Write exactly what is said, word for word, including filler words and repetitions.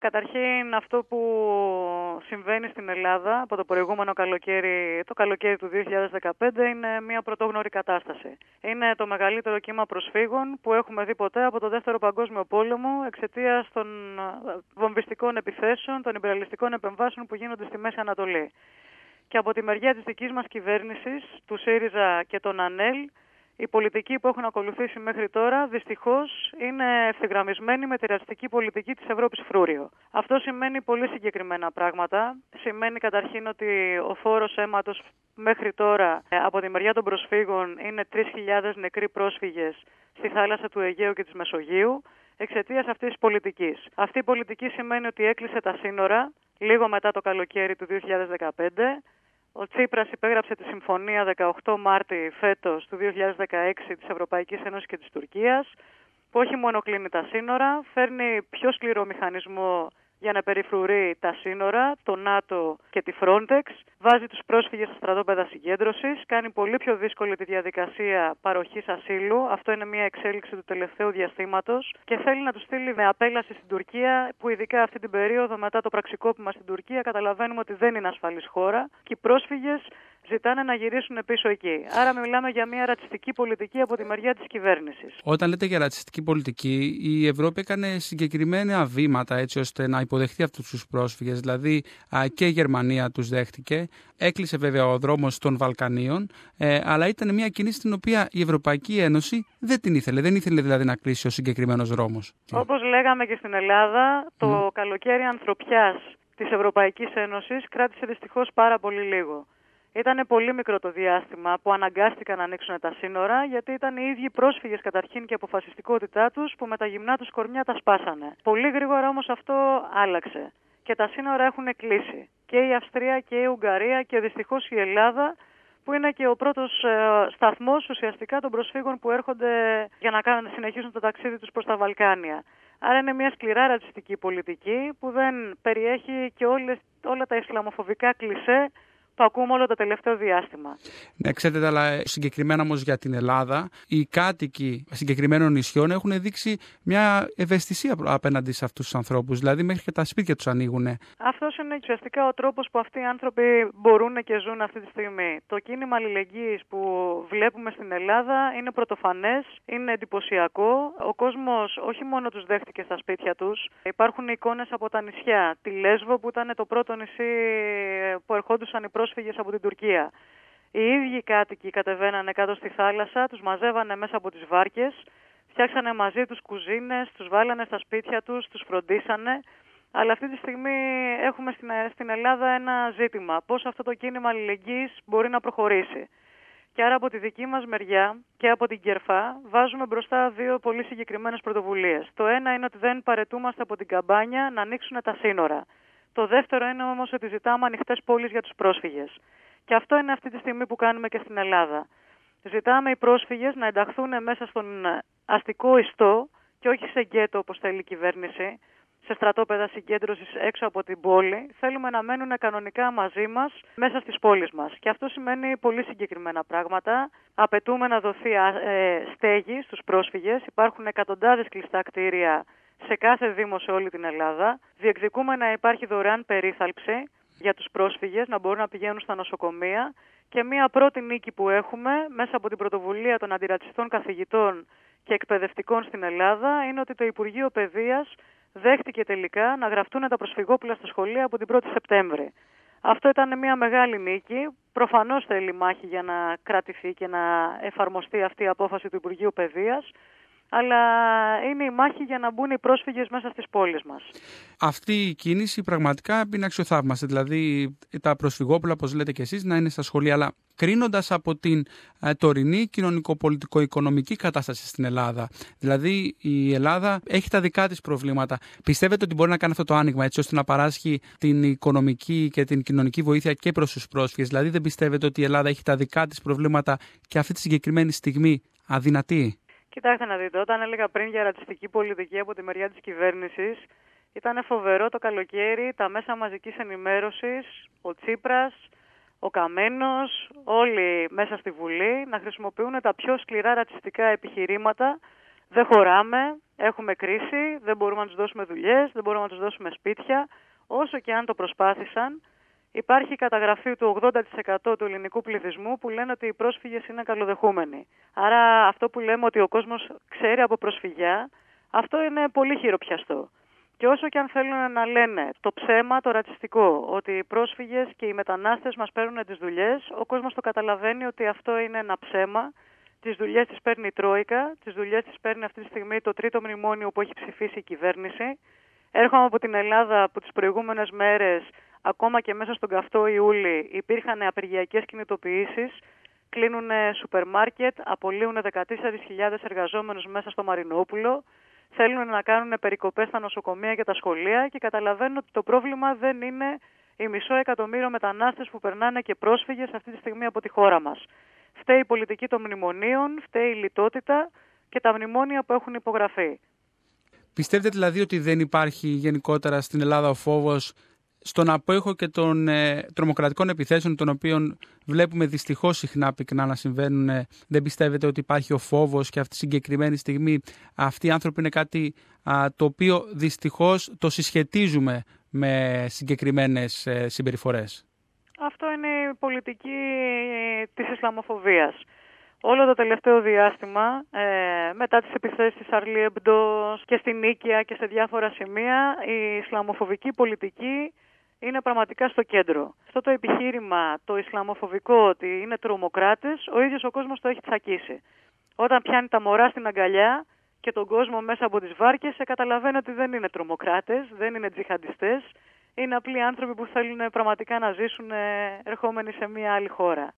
Καταρχήν, αυτό που συμβαίνει στην Ελλάδα από το προηγούμενο καλοκαίρι, το καλοκαίρι του δύο χιλιάδες δεκαπέντε, είναι μια πρωτόγνωρη κατάσταση. Είναι το μεγαλύτερο κύμα προσφύγων που έχουμε δει ποτέ από το Δεύτερο Παγκόσμιο Πόλεμο εξαιτίας των βομβιστικών επιθέσεων, των ιμπεριαλιστικών επεμβάσεων που γίνονται στη Μέση Ανατολή. Και από τη μεριά της δικής μας κυβέρνησης, του ΣΥΡΙΖΑ και των ΑΝΕΛ, οι πολιτικοί που έχουν ακολουθήσει μέχρι τώρα δυστυχώς είναι ευθυγραμμισμένοι με τη ρατσιστική πολιτική της Ευρώπης φρούριο. Αυτό σημαίνει πολύ συγκεκριμένα πράγματα. Σημαίνει καταρχήν ότι ο φόρος αίματος μέχρι τώρα από τη μεριά των προσφύγων είναι τρεις χιλιάδες νεκροί πρόσφυγες στη θάλασσα του Αιγαίου και της Μεσογείου εξαιτίας αυτής της πολιτικής. Αυτή η πολιτική σημαίνει ότι έκλεισε τα σύνορα λίγο μετά το καλοκαίρι του δύο χιλιάδες δεκαπέντε. Ο Τσίπρας υπέγραψε τη συμφωνία δεκαοκτώ Μάρτη φέτος του δύο χιλιάδες δεκαέξι της Ευρωπαϊκής Ένωσης και της Τουρκίας, που όχι μόνο κλείνει τα σύνορα, φέρνει πιο σκληρό μηχανισμό για να περιφρουρεί τα σύνορα, το ΝΑΤΟ και τη Frontex, βάζει τους πρόσφυγες στα στρατόπεδα συγκέντρωσης, κάνει πολύ πιο δύσκολη τη διαδικασία παροχής ασύλου, αυτό είναι μια εξέλιξη του τελευταίου διαστήματος, και θέλει να τους στείλει με απέλαση στην Τουρκία, που ειδικά αυτή την περίοδο μετά το πραξικόπημα στην Τουρκία καταλαβαίνουμε ότι δεν είναι ασφαλής χώρα και οι πρόσφυγες ζητάνε να γυρίσουν πίσω εκεί. Άρα μιλάμε για μια ρατσιστική πολιτική από τη μεριά της κυβέρνησης. Όταν λέτε για ρατσιστική πολιτική, η Ευρώπη έκανε συγκεκριμένα βήματα έτσι ώστε να υποδεχτεί αυτούς τους πρόσφυγες. Δηλαδή και η Γερμανία τους δέχτηκε. Έκλεισε βέβαια ο δρόμος των Βαλκανίων, ε, αλλά ήταν μια κίνηση την οποία η Ευρωπαϊκή Ένωση δεν την ήθελε. Δεν ήθελε δηλαδή να κλείσει ο συγκεκριμένος δρόμος. Όπως λέγαμε και στην Ελλάδα, το mm. καλοκαίρι ανθρωπιάς της Ευρωπαϊκής Ένωσης κράτησε δυστυχώς πάρα πολύ λίγο. Ήταν πολύ μικρό το διάστημα που αναγκάστηκαν να ανοίξουν τα σύνορα, γιατί ήταν οι ίδιοι πρόσφυγες καταρχήν και η αποφασιστικότητά τους που με τα γυμνά τους κορμιά τα σπάσανε. Πολύ γρήγορα όμως αυτό άλλαξε και τα σύνορα έχουν κλείσει. Και η Αυστρία και η Ουγγαρία και δυστυχώς η Ελλάδα, που είναι και ο πρώτος ε, σταθμός ουσιαστικά των προσφύγων που έρχονται για να κάνουν, συνεχίσουν το ταξίδι τους προς τα Βαλκάνια. Άρα είναι μια σκληρά ρατσιστική πολιτική που δεν περιέχει και όλες, όλα τα ισλαμοφοβικά κλισέ που ακούμε όλο το τελευταίο διάστημα. Ναι, ξέρετε, αλλά συγκεκριμένα όμως για την Ελλάδα, οι κάτοικοι συγκεκριμένων νησιών έχουν δείξει μια ευαισθησία απέναντι σε αυτούς τους ανθρώπους. Δηλαδή, μέχρι και τα σπίτια τους ανοίγουν. Αυτός είναι ουσιαστικά ο τρόπος που αυτοί οι άνθρωποι μπορούν και ζουν αυτή τη στιγμή. Το κίνημα αλληλεγγύης που βλέπουμε στην Ελλάδα είναι πρωτοφανές, είναι εντυπωσιακό. Ο κόσμος όχι μόνο τους δέχτηκε στα σπίτια τους. Υπάρχουν εικόνες από τα νησιά. Τη Λέσβο, που ήταν το πρώτο νησί που ερχόντουσαν οι πρόσφυγες από την Τουρκία. Οι ίδιοι κάτοικοι κατεβαίνανε κάτω στη θάλασσα, τους μαζεύανε μέσα από τις βάρκες, φτιάξανε μαζί τους κουζίνες, τους βάλανε στα σπίτια τους, τους φροντίσανε. Αλλά αυτή τη στιγμή έχουμε στην, στην Ελλάδα ένα ζήτημα. Πώς αυτό το κίνημα αλληλεγγύης μπορεί να προχωρήσει. Και άρα από τη δική μας μεριά και από την Κερφά βάζουμε μπροστά δύο πολύ συγκεκριμένες πρωτοβουλίες. Το ένα είναι ότι δεν παρετούμαστε από την καμπάνια να ανοίξουν τα σύνορα. Το δεύτερο είναι όμως ότι ζητάμε ανοιχτές πόλεις για τους πρόσφυγες. Και αυτό είναι αυτή τη στιγμή που κάνουμε και στην Ελλάδα. Ζητάμε οι πρόσφυγες να ενταχθούν μέσα στον αστικό ιστό και όχι σε γκέτο όπως θέλει η κυβέρνηση, σε στρατόπεδα συγκέντρωσης έξω από την πόλη. Θέλουμε να μένουν κανονικά μαζί μας μέσα στις πόλεις μας. Και αυτό σημαίνει πολύ συγκεκριμένα πράγματα. Απαιτούμε να δοθεί ε, στέγη στους πρόσφυγες. Υπάρχουν εκατοντάδες κλειστά κτίρια σε κάθε δήμο σε όλη την Ελλάδα. Διεκδικούμε να υπάρχει δωρεάν περίθαλψη για τους πρόσφυγες, να μπορούν να πηγαίνουν στα νοσοκομεία. Και μία πρώτη νίκη που έχουμε μέσα από την πρωτοβουλία των αντιρατσιστών καθηγητών και εκπαιδευτικών στην Ελλάδα είναι ότι το Υπουργείο Παιδείας δέχτηκε τελικά να γραφτούν τα προσφυγόπουλα στα σχολεία από την πρώτη Σεπτέμβρη. Αυτό ήταν μια μεγάλη νίκη. Προφανώς θέλει μάχη για να κρατηθεί και να εφαρμοστεί αυτή η απόφαση του Υπουργείου Παιδείας. Αλλά είναι η μάχη για να μπουν οι πρόσφυγες μέσα στις πόλεις μας. Αυτή η κίνηση πραγματικά είναι αξιοθαύμαστη. Δηλαδή τα προσφυγόπουλα, όπως λέτε και εσείς, να είναι στα σχολεία. Αλλά κρίνοντας από την ε, τωρινή κοινωνικο-πολιτικο-οικονομική κατάσταση στην Ελλάδα, δηλαδή η Ελλάδα έχει τα δικά της προβλήματα. Πιστεύετε ότι μπορεί να κάνει αυτό το άνοιγμα έτσι ώστε να παράσχει την οικονομική και την κοινωνική βοήθεια και προς τους πρόσφυγες? Δηλαδή δεν πιστεύετε ότι η Ελλάδα έχει τα δικά της προβλήματα και αυτή τη συγκεκριμένη στιγμή αδυνατεί? Κοιτάξτε να δείτε, όταν έλεγα πριν για ρατσιστική πολιτική από τη μεριά της κυβέρνησης, ήταν φοβερό το καλοκαίρι τα μέσα μαζικής ενημέρωσης, ο Τσίπρας, ο Καμένος, όλοι μέσα στη Βουλή να χρησιμοποιούν τα πιο σκληρά ρατσιστικά επιχειρήματα, Δεν χωράμε, έχουμε κρίση, δεν μπορούμε να τους δώσουμε δουλειές, δεν μπορούμε να τους δώσουμε σπίτια. Όσο και αν το προσπάθησαν, υπάρχει καταγραφή του ογδόντα τοις εκατό του ελληνικού πληθυσμού που λένε ότι οι πρόσφυγες είναι καλοδεχούμενοι. Άρα αυτό που λέμε ότι ο κόσμος ξέρει από προσφυγιά, αυτό είναι πολύ χειροπιαστό. Και όσο και αν θέλουν να λένε το ψέμα, το ρατσιστικό, ότι οι πρόσφυγες και οι μετανάστες μας παίρνουν τις δουλειές, ο κόσμος το καταλαβαίνει ότι αυτό είναι ένα ψέμα. Τις δουλειές τις παίρνει η Τρόικα, τις δουλειές τις παίρνει αυτή τη στιγμή το τρίτο μνημόνιο που έχει ψηφίσει η κυβέρνηση. Έρχομαι από την Ελλάδα που τις προηγούμενες μέρες, ακόμα και μέσα στον καυτό Ιούλη, υπήρχαν απεργιακές κινητοποιήσεις, κλείνουν σούπερ μάρκετ, απολύουν δεκατέσσερις χιλιάδες εργαζόμενους μέσα στο Μαρινόπουλο, θέλουν να κάνουν περικοπές στα νοσοκομεία και τα σχολεία και καταλαβαίνουν ότι το πρόβλημα δεν είναι οι μισό εκατομμύριο μετανάστες που περνάνε και πρόσφυγες αυτή τη στιγμή από τη χώρα μας. Φταίει η πολιτική των μνημονίων, φταίει η λιτότητα και τα μνημόνια που έχουν υπογραφεί. Πιστεύετε δηλαδή ότι δεν υπάρχει γενικότερα στην Ελλάδα ο φόβος στον απόϊχο και των ε, τρομοκρατικών επιθέσεων, των οποίων βλέπουμε δυστυχώς συχνά πυκνά να συμβαίνουν? Ε, δεν πιστεύετε ότι υπάρχει ο φόβος και αυτή τη συγκεκριμένη στιγμή αυτοί οι άνθρωποι είναι κάτι α, το οποίο δυστυχώς το συσχετίζουμε με συγκεκριμένες ε, συμπεριφορές? Αυτό είναι η πολιτική της Ισλαμοφοβίας. Όλο το τελευταίο διάστημα, ε, μετά τις επιθέσεις της Charlie Hebdo και στην Νίκαια και σε διάφορα σημεία, η Ισλαμοφοβική πολιτική είναι πραγματικά στο κέντρο. Αυτό το επιχείρημα, το Ισλαμοφοβικό, ότι είναι τρομοκράτες, ο ίδιος ο κόσμος το έχει τσακίσει. Όταν πιάνει τα μωρά στην αγκαλιά και τον κόσμο μέσα από τις βάρκες, καταλαβαίνει ότι δεν είναι τρομοκράτες, δεν είναι τζιχαντιστές, είναι απλοί άνθρωποι που θέλουν πραγματικά να ζήσουν ερχόμενοι σε μια άλλη χώρα.